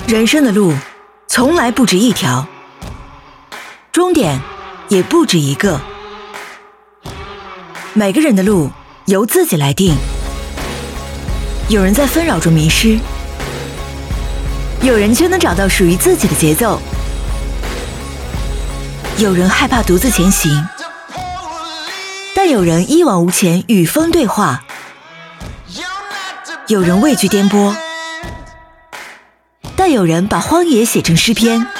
人生的路从来不止一条，终点也不止一个。每个人的路由自己来定。有人在纷扰中迷失，有人却能找到属于自己的节奏。有人害怕独自前行，但有人一往无前与风对话。有人畏惧颠簸，但有人把荒野写成诗篇。